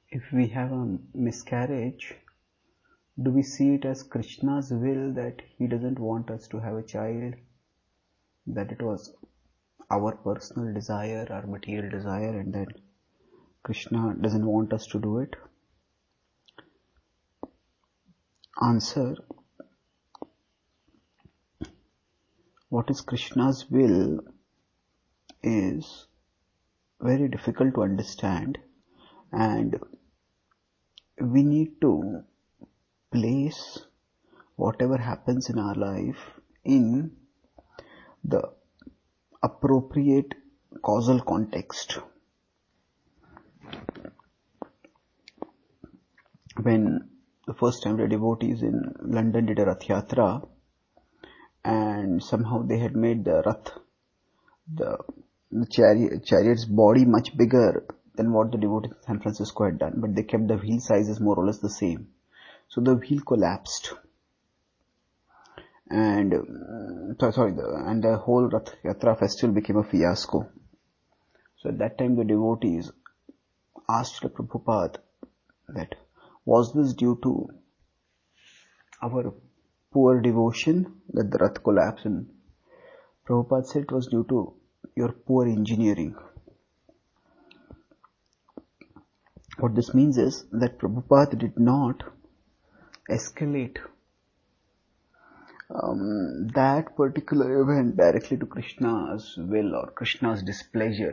If we have a miscarriage, do we see it as Krishna's will that he doesn't want us to have a child, that it was our personal desire, our material desire, and that Krishna doesn't want us to do it? Answer: what is Krishna's will is very difficult to understand, and we need to place whatever happens in our life in the appropriate causal context. When the first time the devotees in London did a Rath Yatra, and somehow they had made the Rath, the chariot's body much bigger than what the devotees in San Francisco had done, but they kept the wheel sizes more or less the same. So the wheel collapsed, and the whole Rath Yatra festival became a fiasco. So at that time the devotees asked the Prabhupada that, was this due to our poor devotion that the Rath collapsed? And Prabhupada said it was due to your poor engineering. What this means is that Prabhupada did not escalate that particular event directly to Krishna's will or Krishna's displeasure.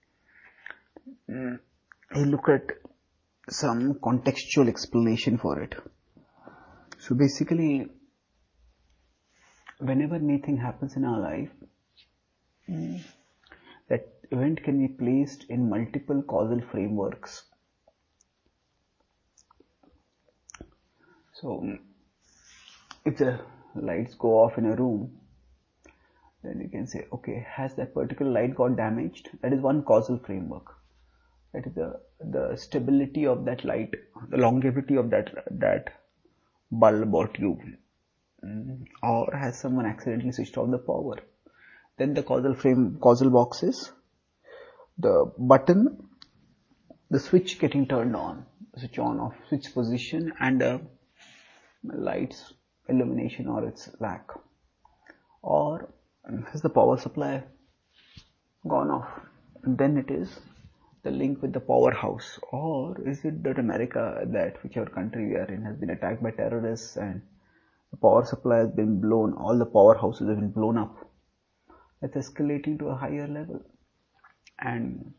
He looked at some contextual explanation for it. So basically, whenever anything happens in our life, that event can be placed in multiple causal frameworks. So if the lights go off in a room, then you can say, okay, has that particular light got damaged? That is one causal framework. That is the stability of that light, the longevity of that bulb or tube. Or has someone accidentally switched off the power? Then the causal box is the button, the switch getting turned on, switch on off, switch position, and the light's illumination or its lack. Or has the power supply gone off? And then it is the link with the powerhouse. Or is it that America, that whichever country we are in, has been attacked by terrorists and the power supply has been blown, all the powerhouses have been blown up? That's escalating to a higher level. And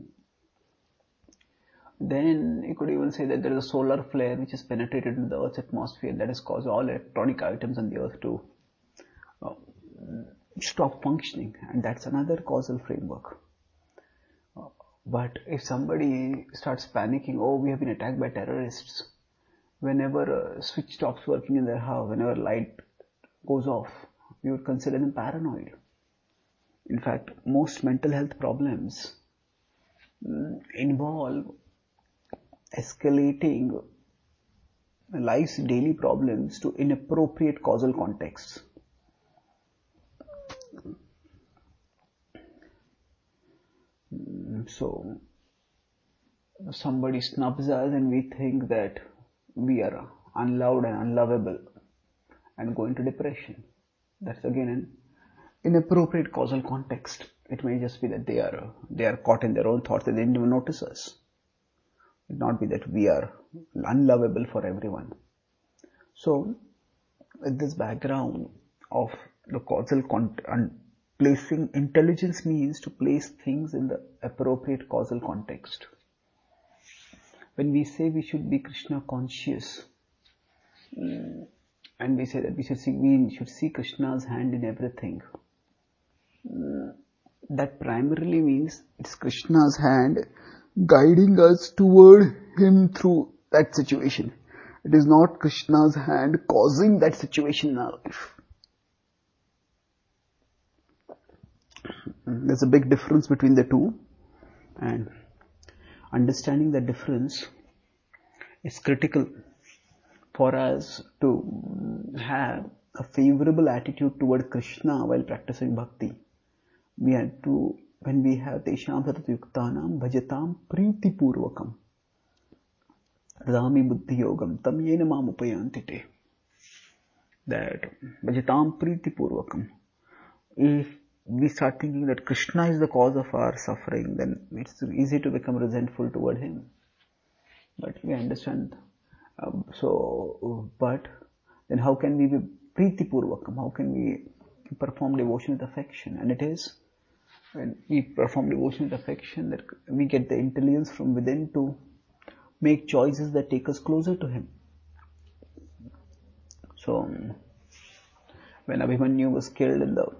then you could even say that there is a solar flare which has penetrated into the Earth's atmosphere that has caused all electronic items on the Earth to stop functioning, and that's another causal framework. But if somebody starts panicking, oh, we have been attacked by terrorists, whenever a switch stops working in their house, whenever light goes off, we would consider them paranoid. In fact, most mental health problems involve escalating life's daily problems to inappropriate causal contexts. So somebody snubs us and we think that we are unloved and unlovable and go into depression. That's again an inappropriate causal context. It may just be that they are caught in their own thoughts, that they didn't even notice us. It not be that we are unlovable for everyone. So with this background of the causal placing, intelligence means to place things in the appropriate causal context. When we say we should be Krishna conscious, and we say that we should see Krishna's hand in everything, that primarily means it's Krishna's hand guiding us toward him through that situation. It is not Krishna's hand causing that situation in our life. There's a big difference between the two, and understanding the difference is critical for us to have a favorable attitude toward Krishna while practicing bhakti. We have to, when we have Tesham Satat Yuktanam Bhajatam Priti Purvakam, Dadami buddhi yogam tam yena mam upayanti te. That bhajatam priti purvakam. If we start thinking that Krishna is the cause of our suffering, then it's easy to become resentful toward him. But we understand. But then how can we be priti purvakam? How can we perform devotion with affection? And it is when we perform devotion with affection that we get the intelligence from within to make choices that take us closer to him. So when Abhimanyu was killed in the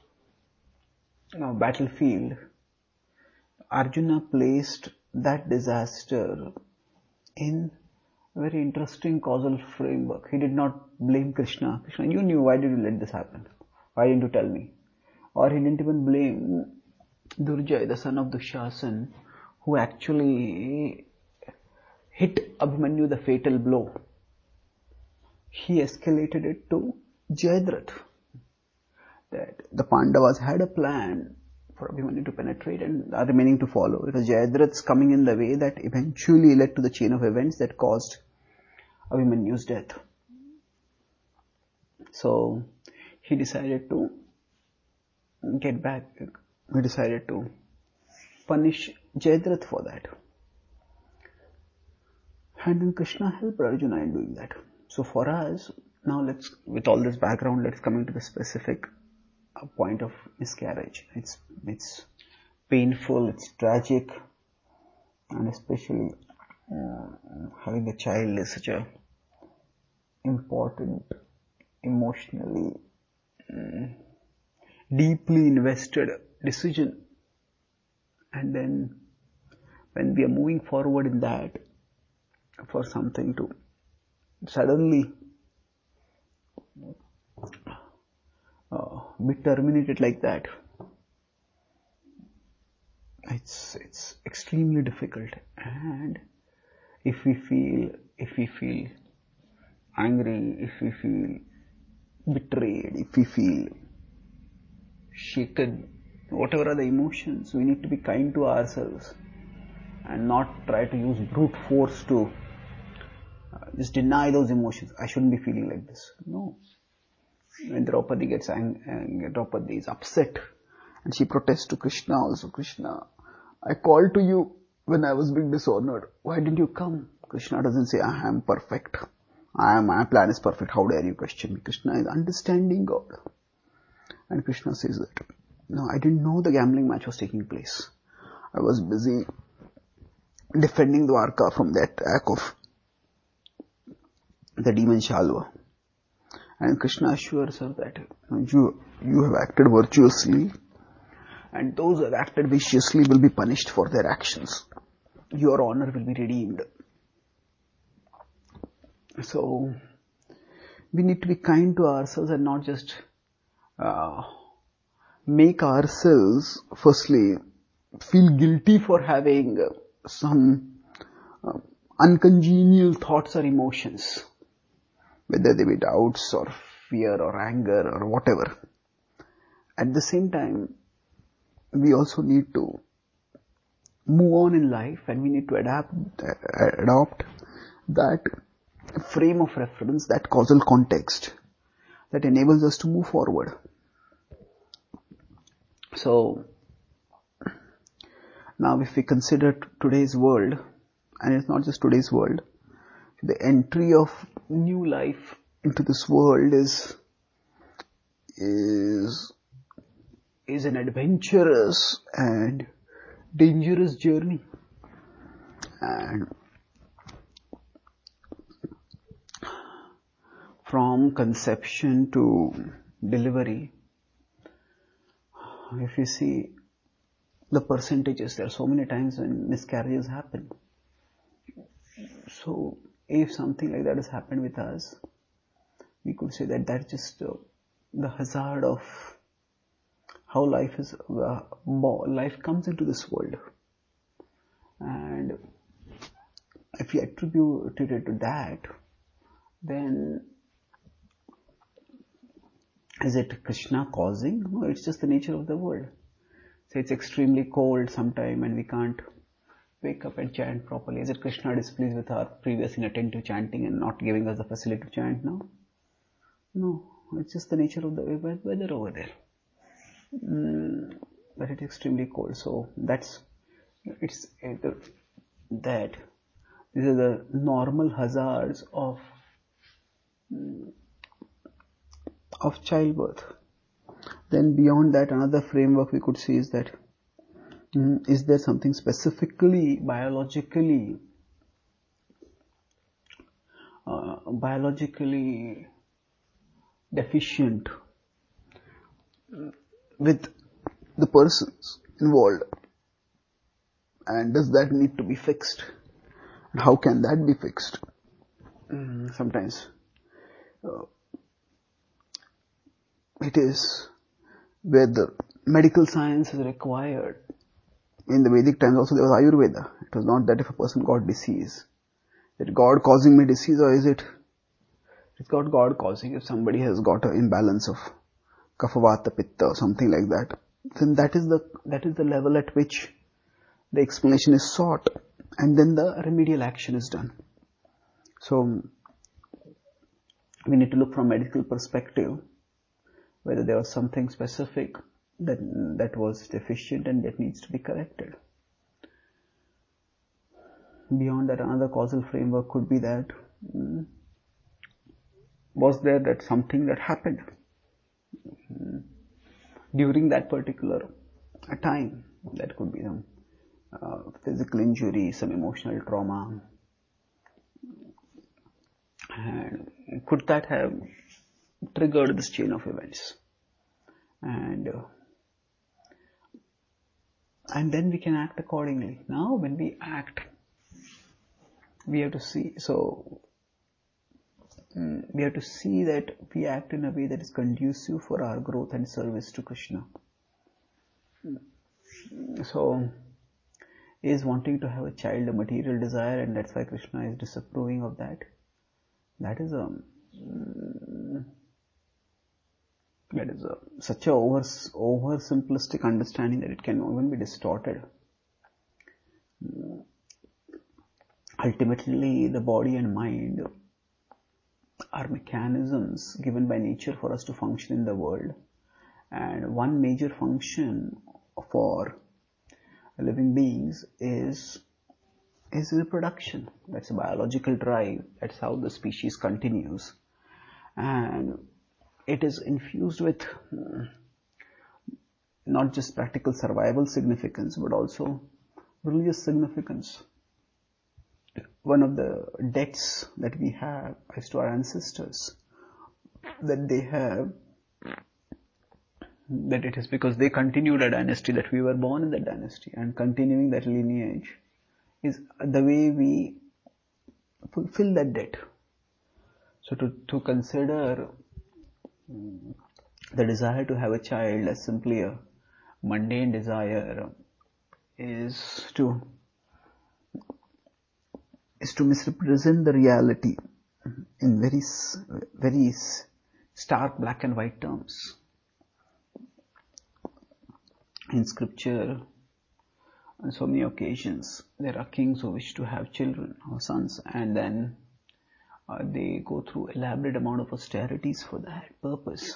battlefield, Arjuna placed that disaster in a very interesting causal framework. He did not blame Krishna. Krishna, you knew, why did you let this happen? Why didn't you tell me? Or he didn't even blame Durjay, the son of Dushasan, who actually hit Abhimanyu the fatal blow. He escalated it to Jayadratha. That the Pandavas had a plan for Abhimanyu to penetrate and are remaining to follow. It was Jayadratha's coming in the way that eventually led to the chain of events that caused Abhimanyu's death. So he decided to get back. He decided to punish Jayadratha for that. And then Krishna helped Arjuna in doing that. So for us, now with all this background, let's come into the specific point of miscarriage. It's painful, it's tragic, and especially having a child is such a important, emotionally deeply invested decision. And then when we are moving forward in that, for something to suddenly be terminated like that, it's extremely difficult. And if we feel angry, if we feel betrayed, if we feel shaken, whatever are the emotions, we need to be kind to ourselves and not try to use brute force to just deny those emotions. I shouldn't be feeling like this. No. When Draupadi gets angry, Draupadi is upset and she protests to Krishna also. Krishna, I called to you when I was being dishonored. Why didn't you come? Krishna doesn't say, I am perfect. My plan is perfect. How dare you question me? Krishna is understanding God. And Krishna says that, no, I didn't know the gambling match was taking place. I was busy defending Dwarka from the attack of the demon Shalva. And Krishna assures her that you have acted virtuously, and those who have acted viciously will be punished for their actions. Your honor will be redeemed. So we need to be kind to ourselves and not just make ourselves firstly feel guilty for having some uncongenial thoughts or emotions, whether they be doubts or fear or anger or whatever. At the same time, we also need to move on in life, and we need to adopt that frame of reference, that causal context that enables us to move forward. So now if we consider today's world, and it's not just today's world, the entry of new life into this world is an adventurous and dangerous journey. And from conception to delivery, if you see the percentages, there are so many times when miscarriages happen. So if something like that has happened with us, we could say that that's just the hazard of how life comes into this world. And if we attribute it to that, then is it Krishna causing? No, it's just the nature of the world. So it's extremely cold sometime and we can't wake up and chant properly? Is it Krishna displeased with our previous inattentive chanting and not giving us the facility to chant now? No, it's just the nature of the weather over there. But it's extremely cold, so that these are the normal hazards of childbirth. Then beyond that, another framework we could see is that is there something specifically biologically deficient with the persons involved, and does that need to be fixed, and how can that be fixed? Sometimes it is where the medical science is required. In the Vedic times also there was Ayurveda. It was not that if a person got disease, that God causing me disease, or is it's got God causing. If somebody has got an imbalance of Kapha Vata Pitta or something like that, then that is the level at which the explanation is sought, and then the remedial action is done. So we need to look from a medical perspective whether there was something specific that was deficient and that needs to be corrected. Beyond that, another causal framework could be that was there that something that happened during that particular time. That could be some physical injury, some emotional trauma, and could that have triggered this chain of events? And then we can act accordingly. Now when we act, we have to see, we have to see that we act in a way that is conducive for our growth and service to Krishna. So, is wanting to have a child a material desire, and that's why Krishna is disapproving of that? That is such a oversimplistic understanding that it can even be distorted. Ultimately, the body and mind are mechanisms given by nature for us to function in the world, and one major function for living beings is reproduction. That's a biological drive. That's how the species continues, and it is infused with not just practical survival significance but also religious significance. One of the debts that we have is to our ancestors, that they have, that it is because they continued a dynasty that we were born in that dynasty, and continuing that lineage is the way we fulfill that debt. So to consider the desire to have a child as simply a mundane desire is to misrepresent the reality in very stark black and white terms. In scripture, on so many occasions, there are kings who wish to have children or sons, and then they go through elaborate amount of austerities for that purpose.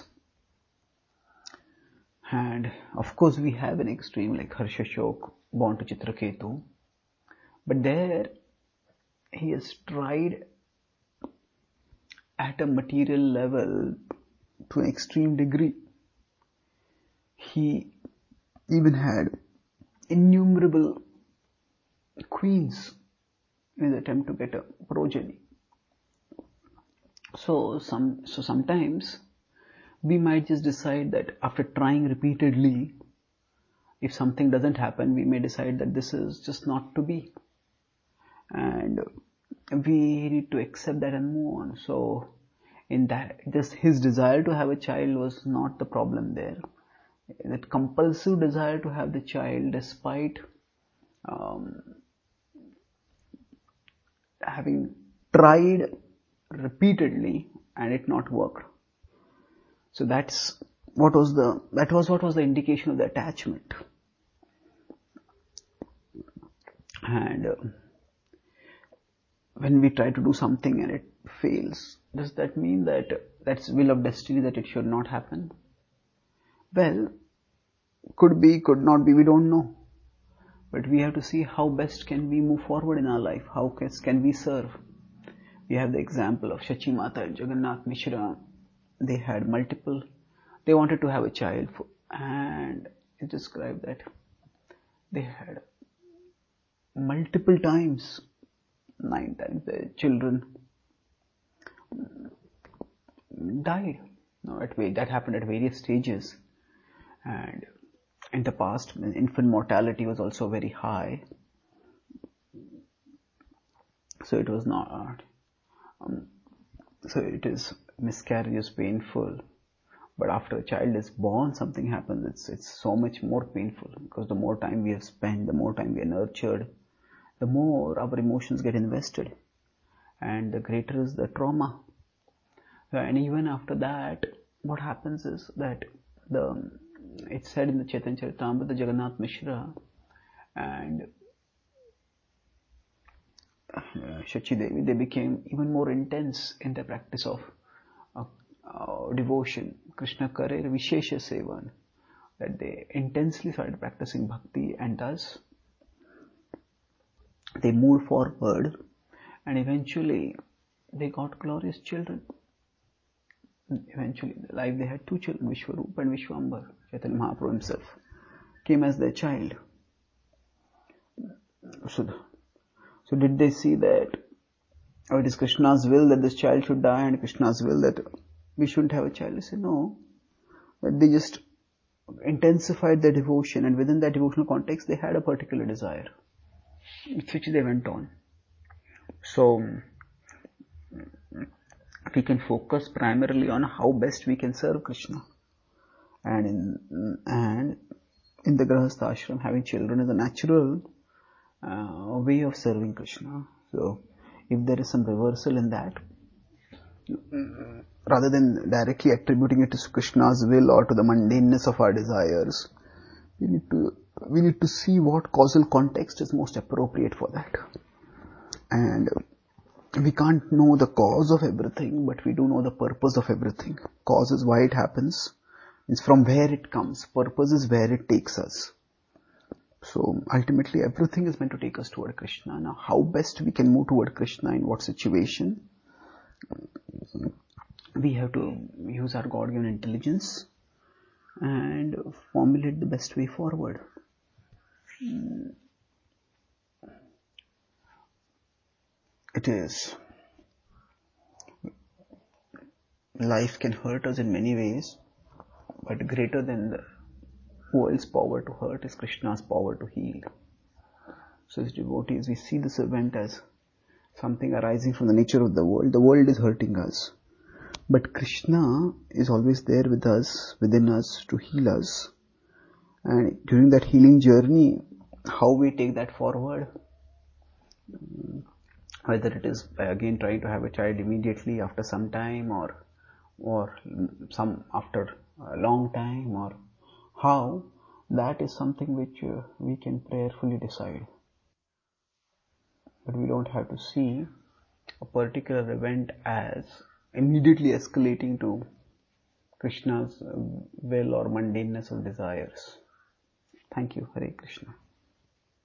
And of course we have an extreme like Harshashok born to Chitraketu, but there he has tried at a material level to an extreme degree. He even had innumerable queens in the attempt to get a progeny. So sometimes we might just decide that after trying repeatedly, if something doesn't happen, we may decide that this is just not to be, and we need to accept that and move on. So in that, just his desire to have a child was not the problem there. That compulsive desire to have the child despite having tried repeatedly and it not worked. So that was what was the indication of the attachment. And when we try to do something and it fails, does that mean that that's will of destiny, that it should not happen? Well, could be, could not be, we don't know. But we have to see how best can we move forward in our life, how can we serve. We have the example of Shachi Mata and Jagannath Mishra. They wanted to have a child, and it described that they had multiple times, 9 times, the children died. No, that happened at various stages. And in the past, infant mortality was also very high. So it was not, so it is, miscarriage is painful. But after a child is born, something happens. It's so much more painful, because the more time we have spent, the more time we are nurtured, the more our emotions get invested, and the greater is the trauma. And even after that, what happens is that it's said in the Chaitanya Charitamrita, the Jagannath Mishra and Shachi Devi, they became even more intense in the practice of devotion. Krishna Kare Vishesha Sevan, that they intensely started practicing bhakti, and thus they moved forward, and eventually they got glorious children. Eventually in their life they had 2 children, Vishwarupa and Vishwambar. Chaitanya Mahaprabhu himself came as their child. So did they see that it is Krishna's will that this child should die, and Krishna's will that we shouldn't have a child? They say no. That they just intensified their devotion, and within that devotional context they had a particular desire with which they went on. So we can focus primarily on how best we can serve Krishna, and in the Grahastha ashram, having children is a natural way of serving Krishna. So if there is some reversal in that, rather than directly attributing it to Krishna's will or to the mundaneness of our desires, we need to see what causal context is most appropriate for that. And we can't know the cause of everything, but we do know the purpose of everything. Cause is why it happens. It's from where it comes. Purpose is where it takes us. So ultimately everything is meant to take us toward Krishna. Now how best we can move toward Krishna, in what situation? We have to use our God-given intelligence and formulate the best way forward. It is, life can hurt us in many ways, but greater than the world's power to hurt is Krishna's power to heal. So as devotees, we see this event as something arising from the nature of the world. The world is hurting us, but Krishna is always there with us, within us, to heal us. And during that healing journey, how we take that forward, whether it is by again trying to have a child immediately after some time, or some after a long time, or how, that is something which we can prayerfully decide. But we don't have to see a particular event as immediately escalating to Krishna's will or mundaneness of desires. Thank you. Hare Krishna.